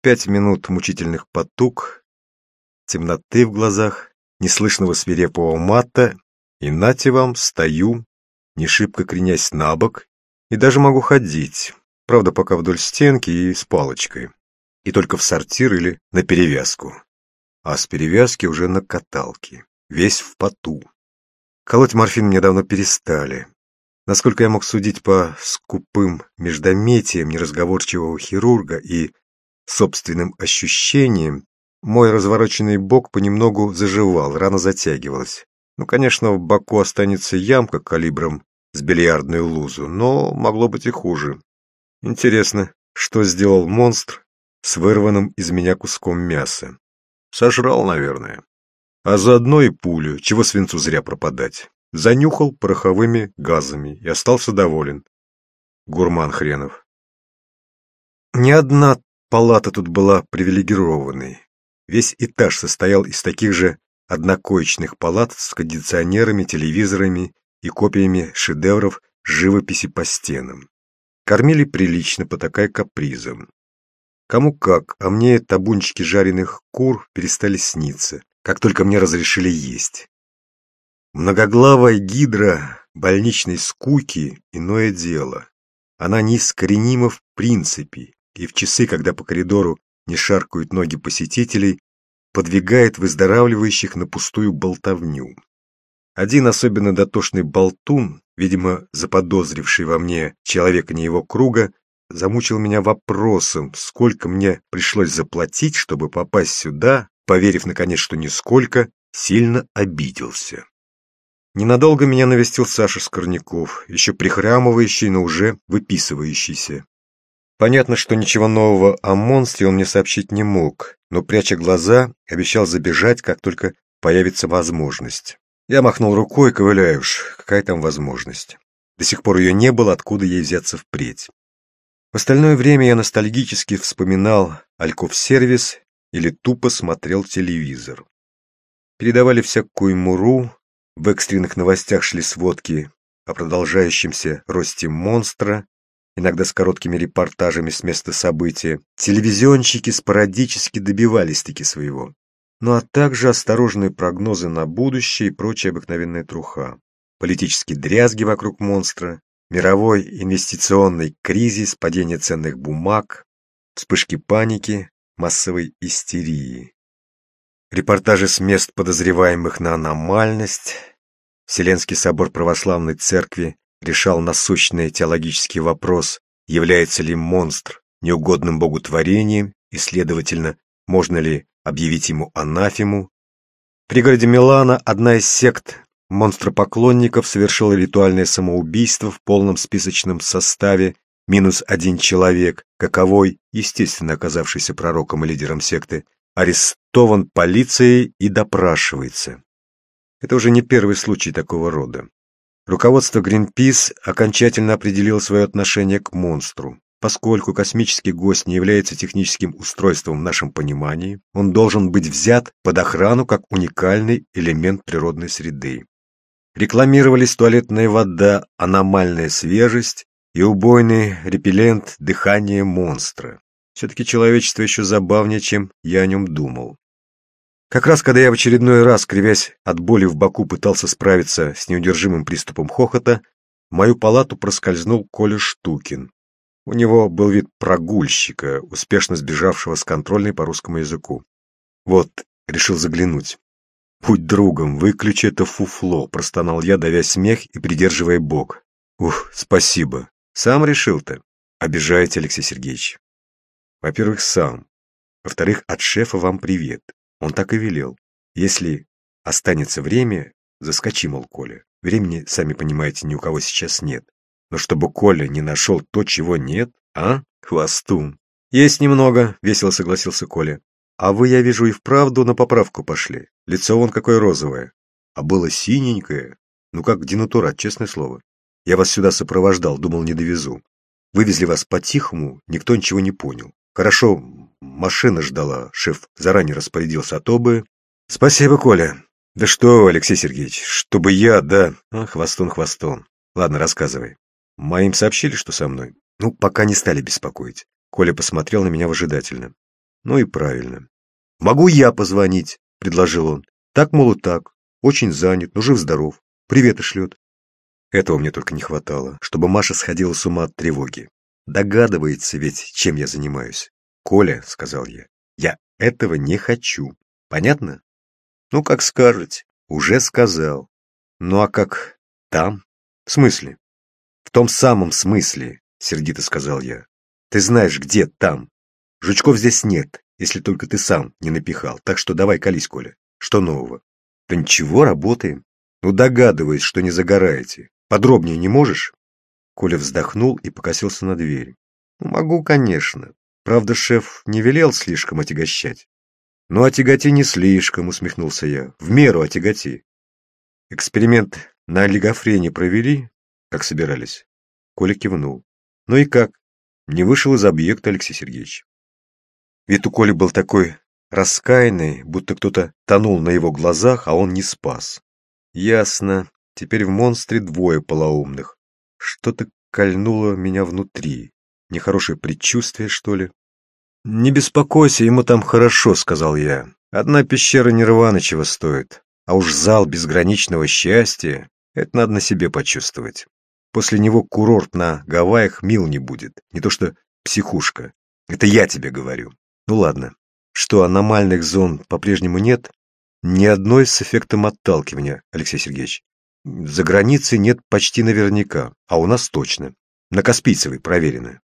5 минут мучительных потуг, темноты в глазах, неслышного свирепого мата, и нате вам, стою, не шибко кренясь на бок, и даже могу ходить, правда, пока вдоль стенки и с палочкой, и только в сортир или на перевязку, а с перевязки уже на каталке, весь в поту. Колоть морфин мне давно перестали. Насколько я мог судить по скупым междометиям неразговорчивого хирурга и собственным ощущениям, мой развороченный бок понемногу заживал, рана затягивалась. Ну, конечно, в боку останется ямка калибром с бильярдную лузу, но могло быть и хуже. Интересно, что сделал монстр с вырванным из меня куском мяса? Сожрал, наверное. А заодно и пулю, чего свинцу зря пропадать. Занюхал пороховыми газами и остался доволен. Гурман хренов. Ни одна палата тут была привилегированной. Весь этаж состоял из таких же однокоечных палат с кондиционерами, телевизорами и копиями шедевров живописи по стенам. Кормили прилично, потакая капризом. Кому как, а мне табунчики жареных кур перестали сниться, как только мне разрешили есть. Многоглавая гидра больничной скуки — иное дело. Она неискоренима в принципе, и в часы, когда по коридору не шаркают ноги посетителей, подвигает выздоравливающих на пустую болтовню. Один особенно дотошный болтун, видимо, заподозривший во мне человека не его круга, замучил меня вопросом, сколько мне пришлось заплатить, чтобы попасть сюда, поверив, наконец, что нисколько, сильно обиделся. Ненадолго меня навестил Саша Скорняков, еще прихрамывающий, но уже выписывающийся. Понятно, что ничего нового о монстре он мне сообщить не мог, но, пряча глаза, обещал забежать, как только появится возможность. Я махнул рукой, ковыляю уж, какая там возможность. До сих пор ее не было, откуда ей взяться впредь. В остальное время я ностальгически вспоминал Альков-сервис или тупо смотрел телевизор. Передавали всякую муру, в экстренных новостях шли сводки о продолжающемся росте монстра, иногда с короткими репортажами с места события. Телевизионщики спорадически добивались-таки своего. Ну а также осторожные прогнозы на будущее и прочая обыкновенная труха. Политические дрязги вокруг монстра, мировой инвестиционный кризис, падение ценных бумаг, вспышки паники, массовой истерии. Репортажи с мест, подозреваемых на аномальность. Вселенский собор православной церкви решал насущный теологический вопрос, является ли монстр неугодным Богу творением и, следовательно, можно ли объявить ему анафему. В пригороде Милана одна из сект монстропоклонников совершила ритуальное самоубийство в полном списочном составе, минус один человек, каковой, естественно оказавшийся пророком и лидером секты, арестован полицией и допрашивается. Это уже не первый случай такого рода. Руководство Greenpeace окончательно определило свое отношение к монстру. Поскольку космический гость не является техническим устройством в нашем понимании, он должен быть взят под охрану как уникальный элемент природной среды. Рекламировались туалетная вода, аномальная свежесть и убойный репеллент дыхания монстра. Все-таки человечество еще забавнее, чем я о нем думал. Как раз когда я в очередной раз, кривясь от боли в боку, пытался справиться с неудержимым приступом хохота, в мою палату проскользнул Коля Штукин. У него был вид прогульщика, успешно сбежавшего с контрольной по русскому языку. Вот, решил заглянуть. «Будь другом, выключи это фуфло», — простонал я, давя смех и придерживая бок. «Ух, спасибо. Сам решил-то?» «Обижаете, Алексей Сергеевич». «Во-первых, сам. Во-вторых, от шефа вам привет. Он так и велел. Если останется время, заскочи, мол, Коля. Времени, сами понимаете, ни у кого сейчас нет. Но чтобы Коля не нашел то, чего нет, а, хвостун?» «Есть немного», — весело согласился Коля. «А вы, я вижу, и вправду на поправку пошли. Лицо вон какое розовое. А было синенькое. Ну как денатурат, честное слово. Я вас сюда сопровождал, думал, не довезу. Вывезли вас по-тихому, никто ничего не понял. Хорошо, машина ждала, шеф заранее распорядился, а то бы...» «Спасибо, Коля. Да что, Алексей Сергеевич, чтобы я, да...» «Хвостун, хвостун. Ладно, рассказывай. Моим сообщили, что со мной?» «Ну, пока не стали беспокоить». Коля посмотрел на меня выжидательно. Ну и правильно. «Могу я позвонить?» — предложил он. «Так, мол, и так. Очень занят, но жив-здоров. Приветы шлет». Этого мне только не хватало, чтобы Маша сходила с ума от тревоги. Догадывается ведь, чем я занимаюсь. «Коля», — сказал я этого не хочу. Понятно? Ну, как скажете. Уже сказал. Ну, а как там? В смысле? В том самом смысле, сердито сказал я. Ты знаешь, где там. Жучков здесь нет, если только ты сам не напихал. Так что давай колись, Коля. Что нового? Да ничего, работаем. Ну, догадываюсь, что не загораете. Подробнее не можешь? Коля вздохнул и покосился на дверь. Ну, могу, конечно. Правда, шеф не велел слишком отягощать. Ну, отяготи не слишком, усмехнулся я. В меру отяготи. Эксперимент на олигофрене провели, как собирались? Коля кивнул. Ну и как? Не вышел из объекта, Алексей Сергеевич. Вид у Коли был такой раскаянный, будто кто-то тонул на его глазах, а он не спас. Ясно. Теперь в монстре двое полоумных. Что-то кольнуло меня внутри. Нехорошее предчувствие, что ли? «Не беспокойся, ему там хорошо», — сказал я. «Одна пещера Нирваны чего стоит. А уж зал безграничного счастья — это надо на себе почувствовать. После него курорт на Гавайях мил не будет, не то что психушка. Это я тебе говорю. Ну ладно. Что, аномальных зон по-прежнему нет? Ни одной с эффектом отталкивания, Алексей Сергеевич. За границей нет почти наверняка, а у нас точно. На Каспийцевой проверено.